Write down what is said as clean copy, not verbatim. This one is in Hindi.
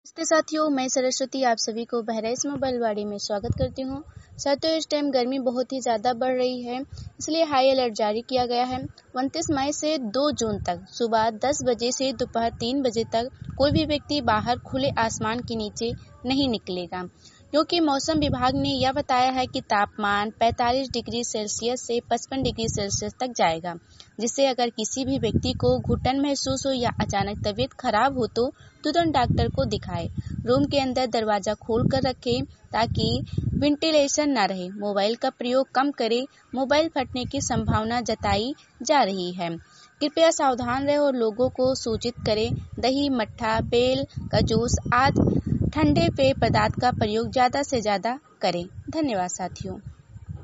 नमस्ते साथियों, मैं सरस्वती आप सभी को बहराइच मोबाइल वाड़ी में स्वागत करती हूँ। साथियों, इस टाइम गर्मी बहुत ही ज़्यादा बढ़ रही है, इसलिए हाई अलर्ट जारी किया गया है। 29 मई से 2 जून तक सुबह 10 बजे से दोपहर 3 बजे तक कोई भी व्यक्ति बाहर खुले आसमान के नीचे नहीं निकलेगा, क्योंकि मौसम विभाग ने यह बताया है कि तापमान 45 डिग्री सेल्सियस से 55 डिग्री सेल्सियस तक जाएगा, जिससे अगर किसी भी व्यक्ति को घुटन महसूस हो या अचानक तबीयत खराब हो तो तुरंत डॉक्टर को दिखाएं। रूम के अंदर दरवाजा खोल कर रखें ताकि वेंटिलेशन न रहे। मोबाइल का प्रयोग कम करें, मोबाइल फटने की संभावना जताई जा रही है। कृपया सावधान रहें और लोगों को सूचित करें। दही, मट्ठा, बेल का जूस आदि ठंडे पेय पदार्थ का प्रयोग ज़्यादा से ज़्यादा करें। धन्यवाद साथियों।